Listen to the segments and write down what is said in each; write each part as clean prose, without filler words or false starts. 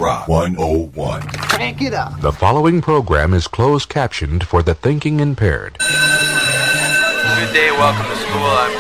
Rock 101. Crank it up. The following program is closed captioned for the thinking impaired. Good day, welcome to school.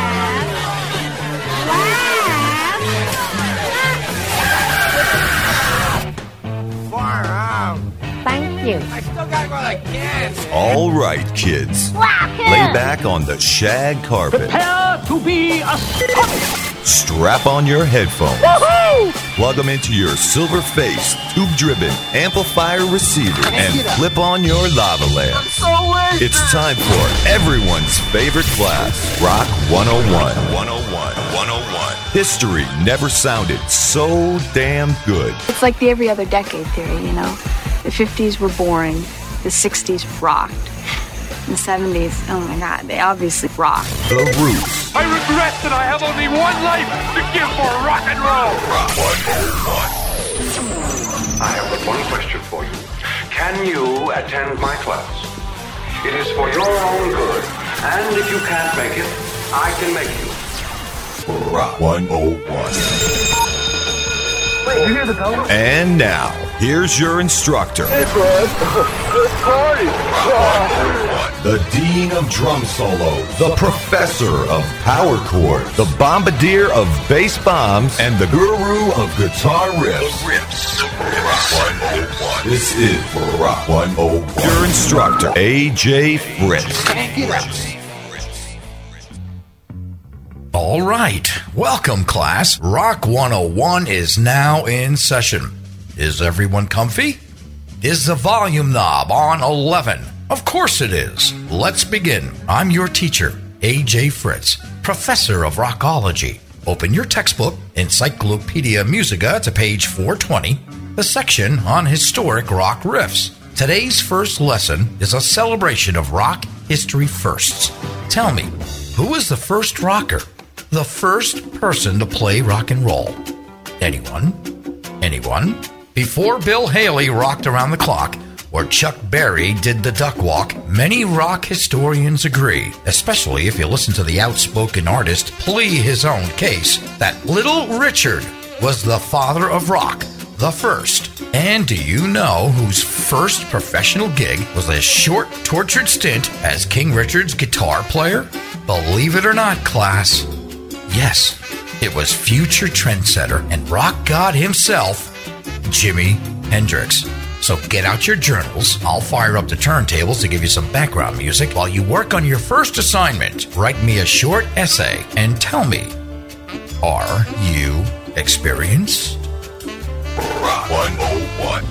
Thank you. I still gotta go like kids. All right, kids. Lay back on the shag carpet. Prepare to be a Strap on your headphones. Woohoo! Plug them into your silver-faced, tube-driven amplifier receiver and it up. flip on your lava lamps. It's time for everyone's favorite class, Rock 101. 101. History never sounded so damn good. It's like the every other decade theory, you know? The 50s were boring, the 60s rocked, and the 70s, oh my god, they obviously rocked. The Roots. I regret that I have only one life to give for rock and roll. Rock 101. I have but one question for you. Can you attend my class? It is for your own good, and if you can't make it, I can make you. Rock 101. Wait, you hear the bell? And now, here's your instructor. Hey, Fred. Good party. The Dean of Drum Solo, the Professor of Power Chords, the Bombardier of Bass Bombs, and the Guru of Guitar Riffs. Rock 101. This is Rock 101. Your instructor, AJ Fritz. Crank it up. All right. Welcome, class. Rock 101 is now in session. Is everyone comfy? Is the volume knob on 11? Of course it is. Let's begin. I'm your teacher, AJ Fritz, Professor of Rockology. Open your textbook, Encyclopedia Musica, to page 420, the section on historic rock riffs. Today's first lesson is a celebration of rock history firsts. Tell me, who was the first rocker? The first person to play rock and roll? Anyone? Anyone? Before Bill Haley rocked around the clock, or Chuck Berry did the duck walk, many rock historians agree, especially if you listen to the outspoken artist plea his own case, that Little Richard was the father of rock, the first. And do you know whose first professional gig was a short, tortured stint as King Richard's guitar player? Believe it or not, class. Yes, it was future trendsetter and rock god himself, Jimi Hendrix. So get out your journals. I'll fire up the turntables to give you some background music while you work on your first assignment. Write me a short essay and tell me, are you experienced? Rock 101.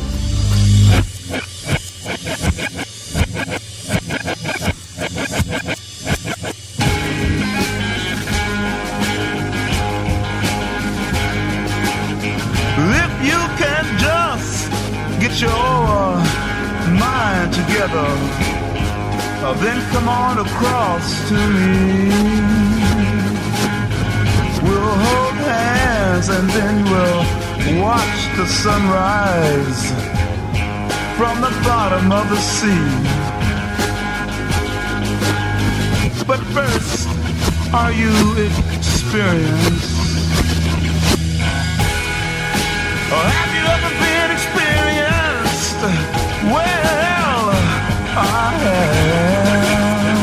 If you can just get your mind together, then come on across to me. We'll hold hands and then we'll watch the sunrise from the bottom of the sea. But first, are you experienced? Or have you ever been experienced? Well, I have.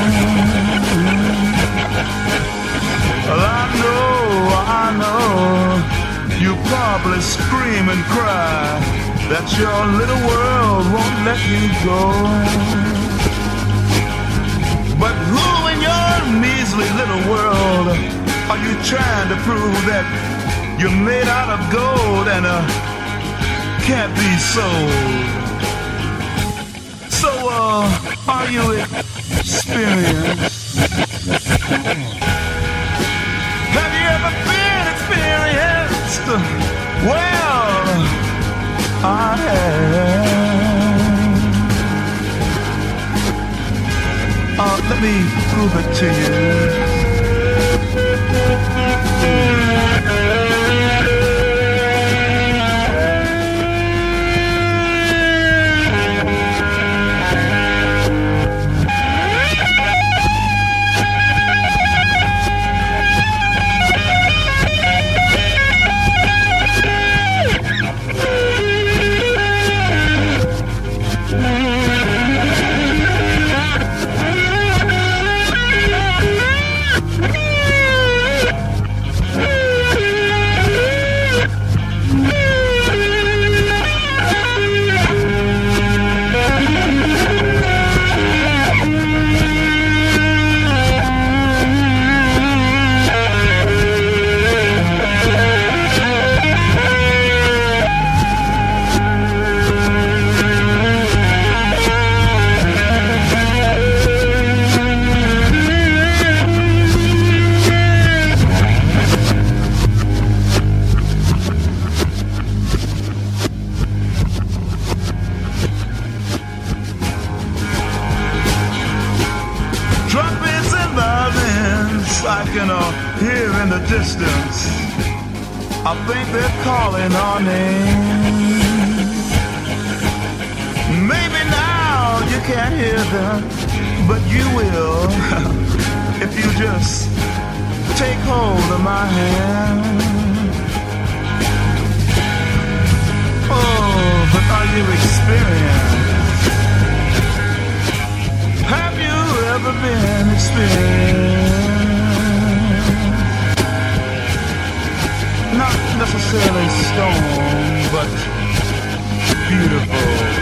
Well, I know, you probably scream and cry that your little world won't let you go. But who in your measly little world are you trying to prove that you're made out of gold and can't be sold? So, are you experienced? Have you ever been experienced? Well, I have. Let me prove it to you. in the distance. I think they're calling our name. Maybe now you can't hear them, but you will if you just take hold of my hand. Oh, but are you experienced? Have you ever been experienced? Not necessarily stone, but beautiful.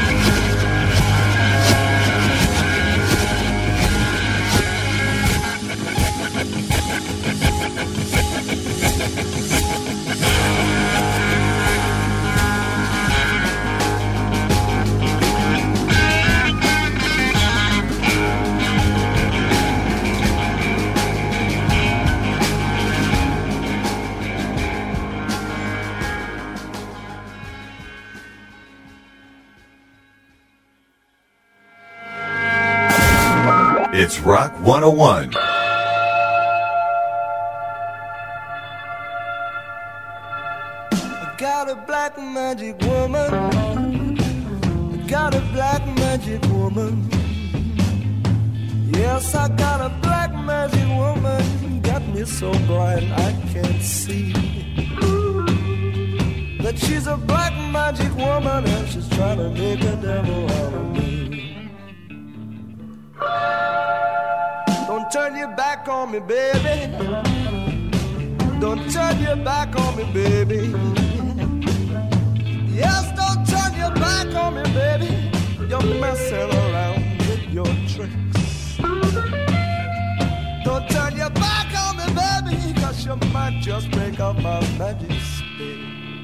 It's Rock 101. I got a black magic woman. I got a black magic woman. Yes, I got a black magic woman. Got me so blind I can't see that she's a black magic woman and she's trying to make a devil out of me. Don't turn your back on me, baby. Don't turn your back on me, baby. Yes, don't turn your back on me, baby. You're messing around with your tricks. Don't turn your back on me, baby, 'cause you might just break up my magic stick.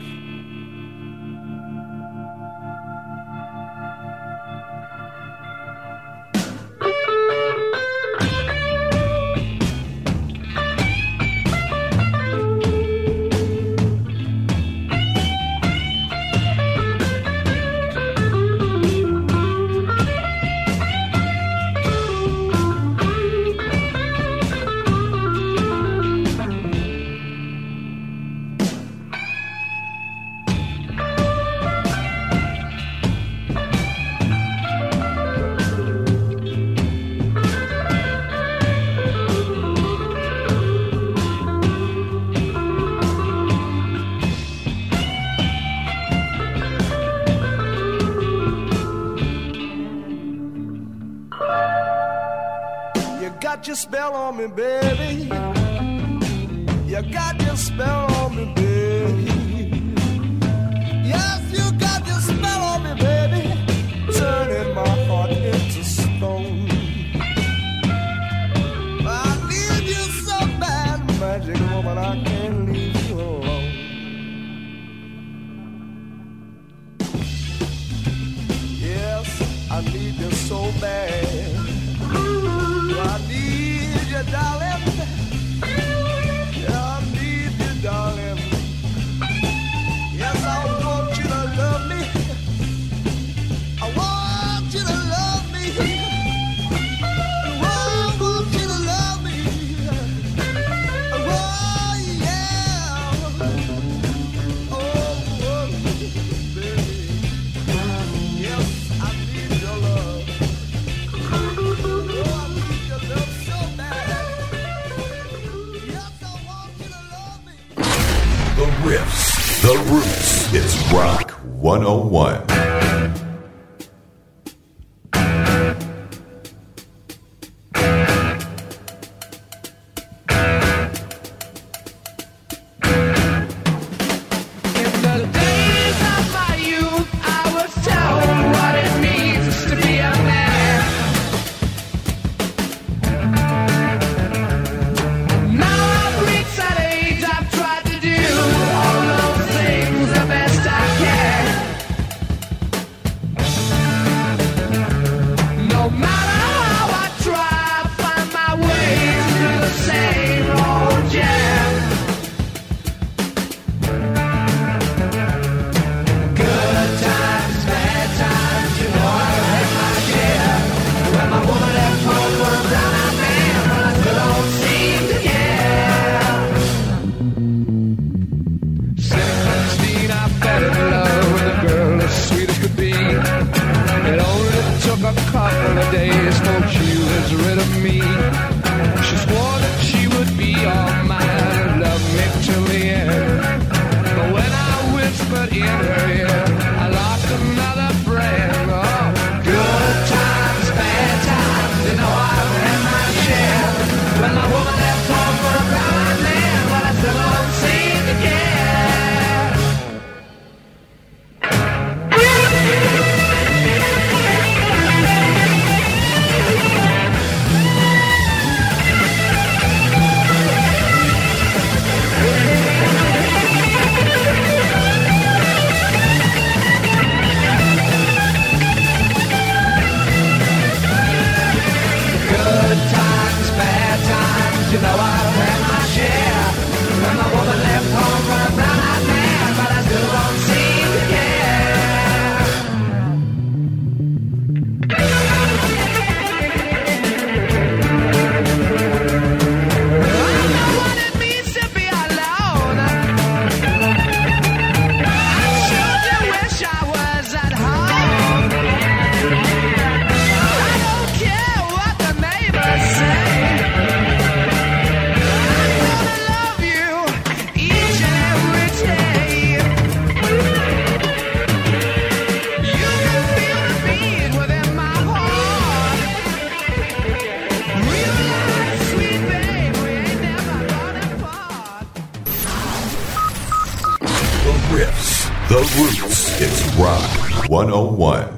Got your spell on me, baby. You got your spell on me, baby. Yes, you got your spell on me, baby. Turning my heart into stone. I need you so bad, magic woman, I can't leave you alone. Yes, I need you so bad. I need you, darling. Yeah, I need you, darling. Yes, I want you to love me. I want you to love me. I want you to love me. Oh, yeah. Oh, baby. Yes, I need your love. The riffs, the roots. It's Rock 101. put in her ear. I lost another friend. Oh, good times, bad times, you know I've had my share. When my woman left home for a brown man, but I still don't seem to care. You know I've had my share. When my woman left home for a brown-eyed man, but I still don't seem to care. I know what it means to be alone. I sure do wish I was at home. I don't care what the neighbors say. The Roots. It's Rock 101.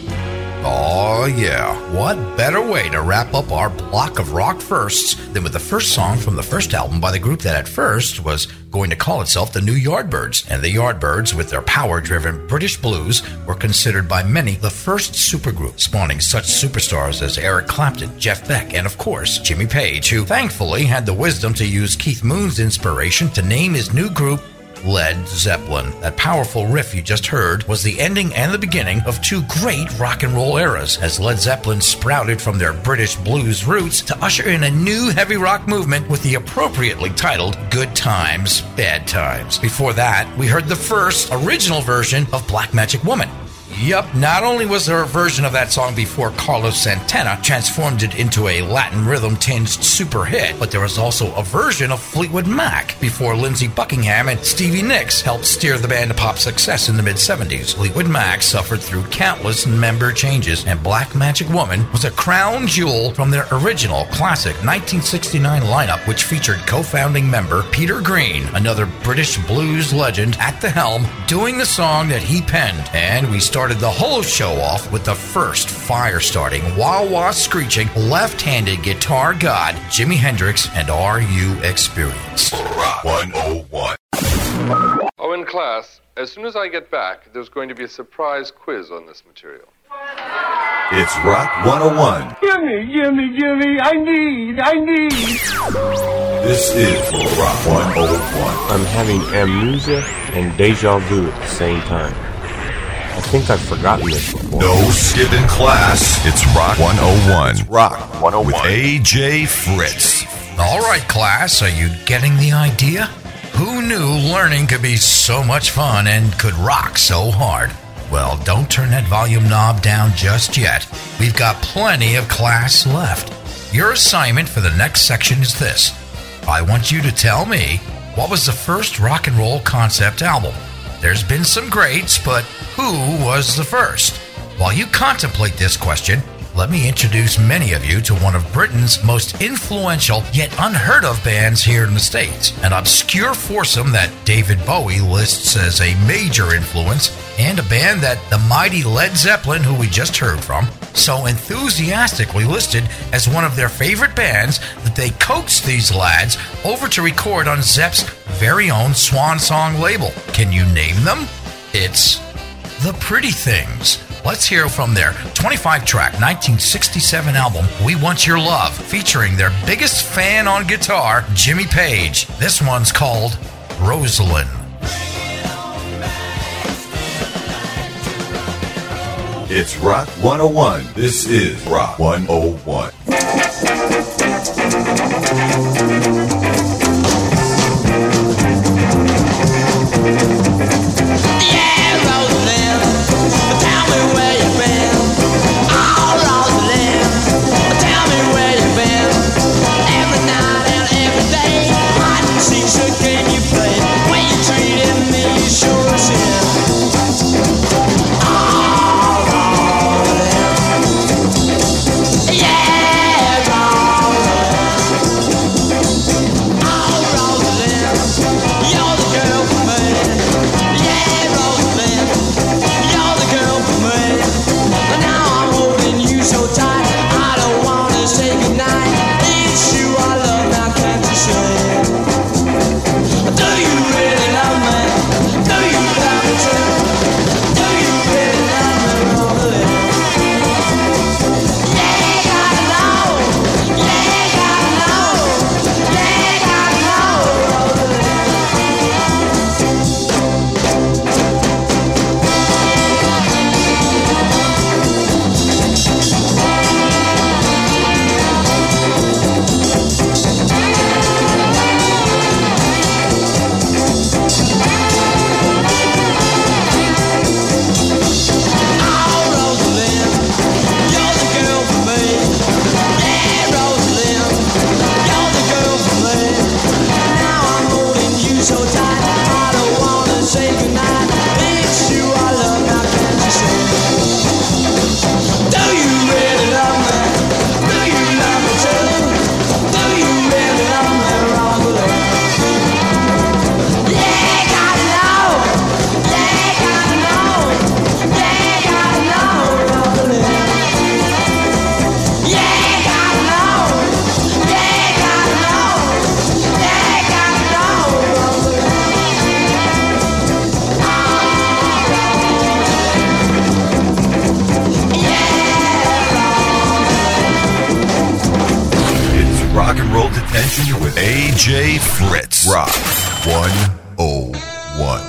Oh, yeah. What better way to wrap up our block of rock firsts than with the first song from the first album by the group that at first was going to call itself the New Yardbirds. And the Yardbirds, with their power-driven British blues, were considered by many the first supergroup, spawning such superstars as Eric Clapton, Jeff Beck, and of course, Jimmy Page, who thankfully had the wisdom to use Keith Moon's inspiration to name his new group Led Zeppelin. That powerful riff you just heard was the ending and the beginning of two great rock and roll eras, as Led Zeppelin sprouted from their British blues roots to usher in a new heavy rock movement with the appropriately titled Good Times, Bad Times. Before that, we heard the first original version of Black Magic Woman. Yup, not only was there a version of that song before Carlos Santana transformed it into a Latin rhythm-tinged super hit, but there was also a version of Fleetwood Mac before Lindsey Buckingham and Stevie Nicks helped steer the band to pop success in the mid-70s. Fleetwood Mac suffered through countless member changes, and Black Magic Woman was a crown jewel from their original classic 1969 lineup, which featured co-founding member Peter Green, another British blues legend, at the helm, doing the song that he penned. And we started the whole show off with the first fire-starting, wah-wah screeching, left-handed guitar god, Jimi Hendrix, and Are You Experienced? Rock 101. Oh, in class, as soon as I get back, there's going to be a surprise quiz on this material. It's Rock 101. Gimme, I need. This is Rock 101. I'm having amnesia and deja vu at the same time. I think I've forgotten this before. No skipping class. It's Rock 101. It's Rock 101 with AJ Fritz. All right, class, are you getting the idea? Who knew learning could be so much fun and could rock so hard? Well, don't turn that volume knob down just yet. We've got plenty of class left. Your assignment for the next section is this. I want you to tell me, what was the first rock and roll concept album? There's been some greats, but who was the first? While you contemplate this question, let me introduce many of you to one of Britain's most influential yet unheard of bands here in the States, an obscure foursome that David Bowie lists as a major influence, and a band that the mighty Led Zeppelin, who we just heard from, so enthusiastically listed as one of their favorite bands that they coaxed these lads over to record on Zepp's very own Swan Song label. Can you name them? It's The Pretty Things. Let's hear from their 25-track 1967 album, We Want Your Love, featuring their biggest fan on guitar, Jimmy Page. This one's called Rosalind. It's Rock 101. This is Rock 101. Can you play? When you treated me, sure as hell. Session with AJ Fritz. Rock 101.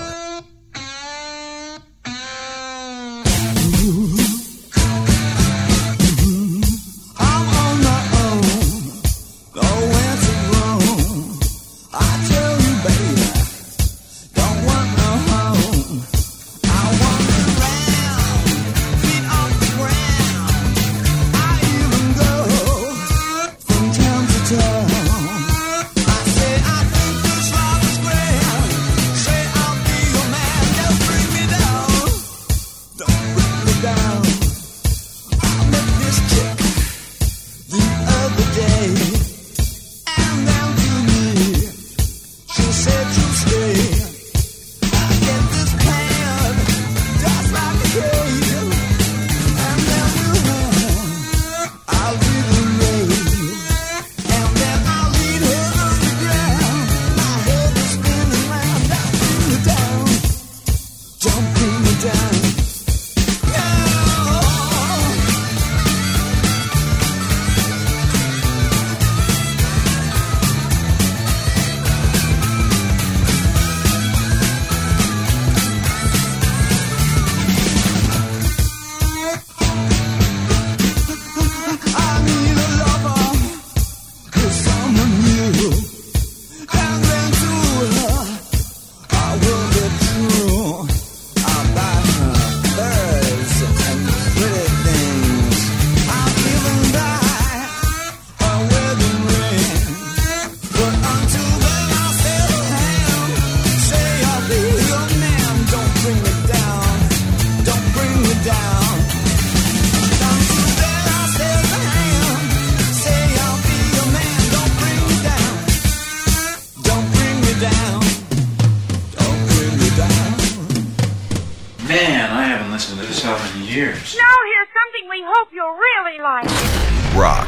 Rock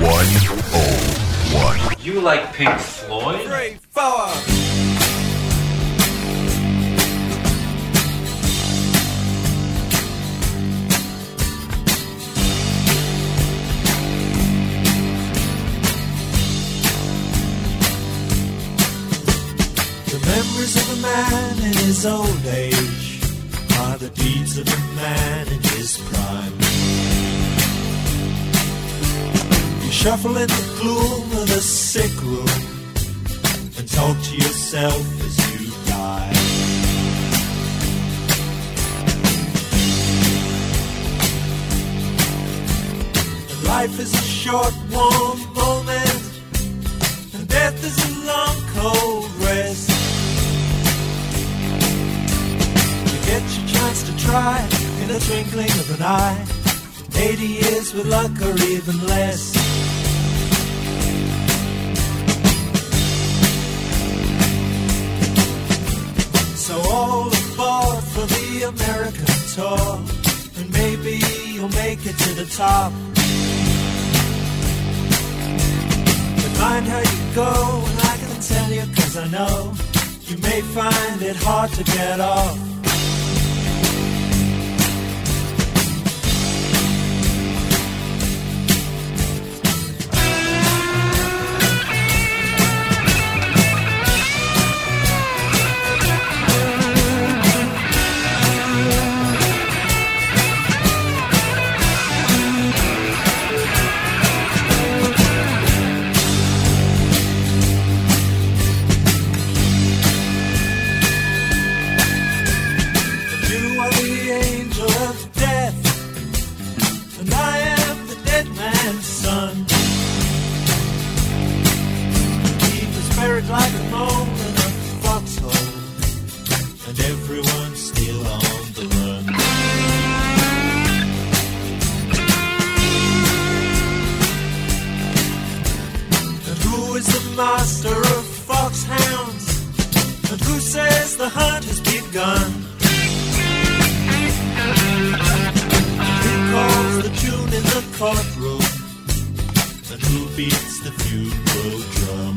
101. You like Pink Floyd? 3, 4. The memories of a man in his old age are the deeds of a man in his prime. You shuffle in the gloom of the sick room and talk to yourself as you die. And life is a short, warm moment, and death is a long, cold rest. You get your chance to try in a twinkling of an eye. 80 years with luck or even less. So all aboard for the American tour, and maybe you'll make it to the top. But mind how you go, and I can tell you 'cause I know you may find it hard to get off. Like a mole in a foxhole, and everyone's still on the run. And who is the master of foxhounds? And who says the hunt has begun? Who calls the tune in the courtroom? And who beats the funeral drum?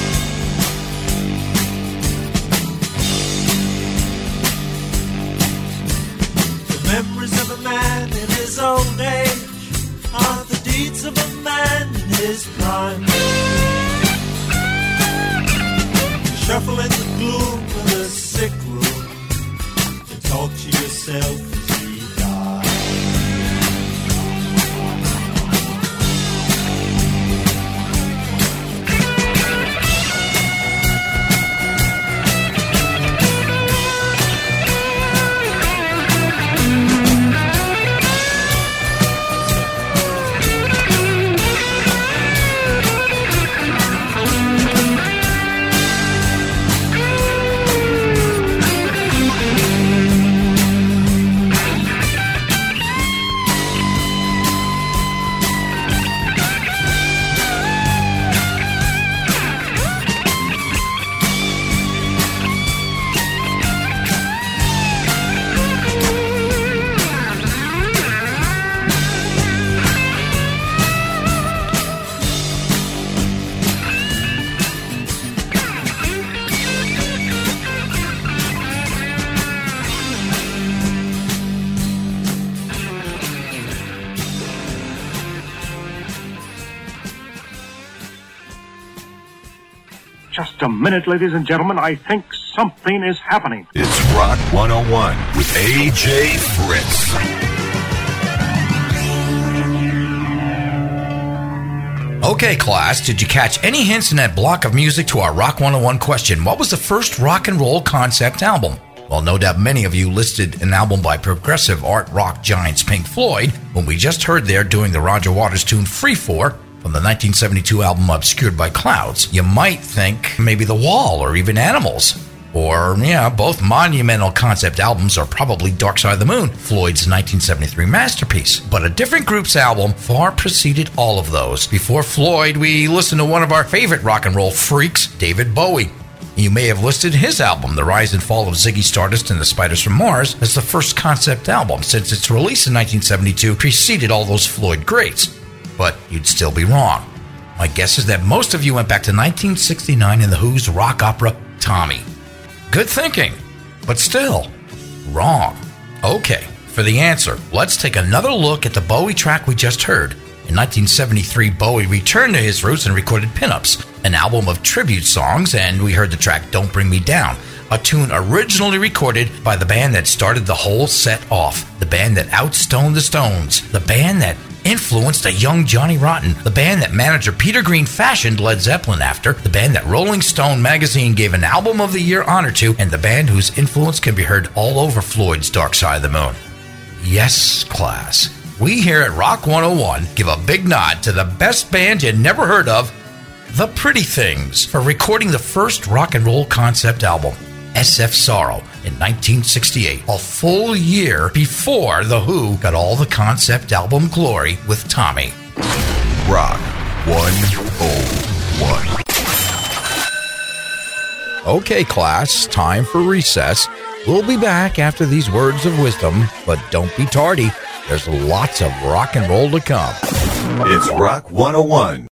Memories of a man in his old age are the deeds of a man in his prime. Shuffle in the gloom of the sick room and talk to yourself as you die. Just a minute, ladies and gentlemen. I think something is happening. It's Rock 101 with A.J. Fritz. Okay, class, did you catch any hints in that block of music to our Rock 101 question? What was the first rock and roll concept album? Well, no doubt many of you listed an album by progressive art rock giants Pink Floyd, whom we just heard there doing the Roger Waters tune Free For, from the 1972 album Obscured by Clouds. You might think maybe The Wall or even Animals. Or, yeah, both monumental concept albums are probably Dark Side of the Moon, Floyd's 1973 masterpiece. But a different group's album far preceded all of those. Before Floyd, we listened to one of our favorite rock and roll freaks, David Bowie. You may have listed his album, The Rise and Fall of Ziggy Stardust and the Spiders from Mars, as the first concept album, since its release in 1972 preceded all those Floyd greats. But you'd still be wrong. My guess is that most of you went back to 1969 in The Who's rock opera, Tommy. Good thinking, but still wrong. Okay, for the answer, let's take another look at the Bowie track we just heard. In 1973, Bowie returned to his roots and recorded Pinups, an album of tribute songs, and we heard the track Don't Bring Me Down, a tune originally recorded by the band that started the whole set off, the band that outstoned the Stones, the band that influenced a young Johnny Rotten, the band that manager Peter Green fashioned Led Zeppelin after, the band that Rolling Stone magazine gave an Album of the Year honor to, and the band whose influence can be heard all over Floyd's Dark Side of the Moon. Yes, class, we here at Rock 101 give a big nod to the best band you never heard of, The Pretty Things, for recording the first rock and roll concept album, SF Sorrow, in 1968, a full year before The Who got all the concept album glory with Tommy. Rock 101. Okay, class, time for recess. We'll be back after these words of wisdom, but don't be tardy. There's lots of rock and roll to come. It's Rock 101.